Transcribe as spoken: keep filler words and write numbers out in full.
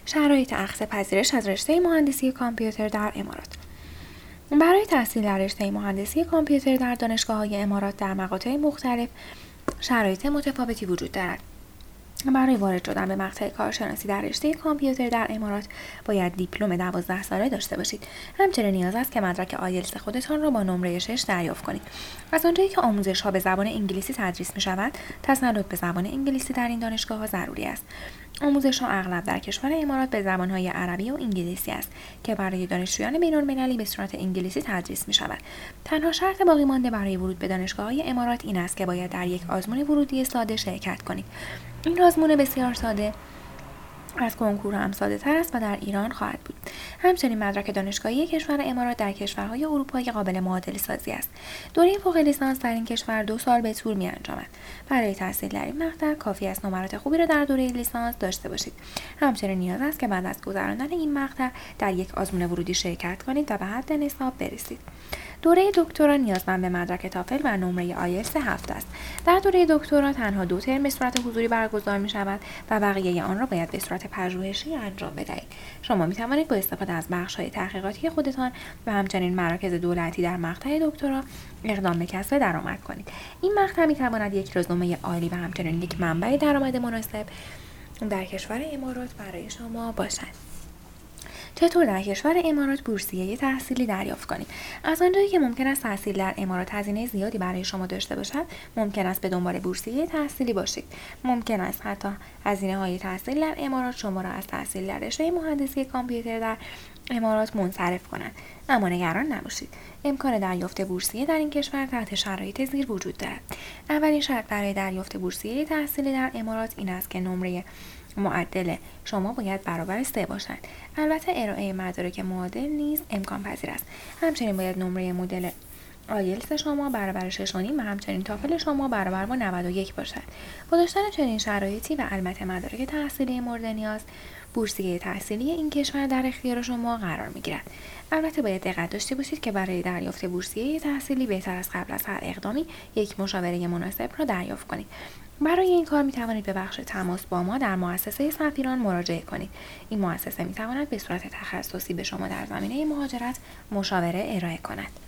شرایط اخذ پذیرش از رشته مهندسی کامپیوتر در امارات. برای تحصیل در رشته مهندسی کامپیوتر در دانشگاه‌های امارات در مقاطع مختلف شرایط متفاوتی وجود دارد. برای وارد شدن به مقطع کارشناسی در رشته کامپیوتر در امارات باید دیپلم دوازده ساله داشته باشید. همچنین نیاز است که مدرک آیلتس خودتان را با نمره شش دریافت کنید. از آنجایی که آموزش‌ها به زبان انگلیسی تدریس می‌شود، تسلط به زبان انگلیسی در این دانشگاه‌ها ضروری است. آموزش‌ها اغلب در کشور امارات به زبان‌های عربی و انگلیسی است که برای دانشجویان بین‌المللی به صورت انگلیسی تدریس می‌شود. تنها شرط باقی مانده برای ورود به دانشگاه‌های امارات این است که باید در یک آزمون ورودی ساده شرکت کنید. این آزمون بسیار ساده از کنکور هم ساده تر است و در ایران خواهد بود. همچنین مدرک دانشگاهی کشور امارات در کشورهای اروپایی قابل معادله سازی است. دوره فوق لیسانس در این کشور دو سال به طول می انجامد. برای تحصیل در این مقطع کافی است نمرات خوبی را در دوره لیسانس داشته باشید. همچنین نیاز است که بعد از گذراندن این مقطع در یک آزمون ورودی شرکت کنید و به حد نصاب برسید. دوره دکترا نیازمند به مدرک تافل و نمره آیلتس هفت است. در دوره دکترا تنها دو ترم به صورت حضوری برگزار می شود و بقیه آن را باید به صورت پژوهشی انجام بدهید. شما می توانید با استفاده از بخش‌های تحقیقاتی خودتان و همچنین مراکز دولتی در مقطع دکترا اقدام به کسب درآمد کنید. این مقطع می تواند یک رزومه عالی و همچنین یک منبع درآمد مناسب در کشور امارات برای شما باشد. چطور در کشور امارات بورسیه تحصیلی دریافت کنید؟ از آنجایی که ممکن است تحصیل در امارات هزینه زیادی برای شما داشته باشد، ممکن است به دنبال بورسیه تحصیلی باشید. ممکن است حتی هزینه های تحصیل در امارات شما را از تحصیل در رشته مهندسی کامپیوتر در امارات منصرف کنند. اما نگران نباشید. امکان دریافت بورسیه در این کشور تحت شرایط زیر وجود دارد. اولین شرط برای دریافت بورسیه تحصیلی در امارات این است که نمره معدل شما باید برابر سه باشد. البته ارائه مدارک معادل نیز امکان پذیر است. همچنین باید نمره مدل آیلتس شما برابر شش و نیم و همچنین تافل شما برابر با نود و یک باشد. با داشتن چنین شرایطی و البته مدارک تحصیلی مورد نیاز، بورسیه تحصیلی این کشور در اختیار شما قرار می‌گیرد. البته باید دقت داشته باشید که برای دریافت بورسیه تحصیلی بهتر از قبل از هر اقدامی یک مشاوره مناسب را دریافت کنید. برای این کار می توانید به بخش تماس با ما در مؤسسه سفیران مراجعه کنید. این مؤسسه می تواند به صورت تخصصی به شما در زمینه مهاجرت مشاوره ارائه کند.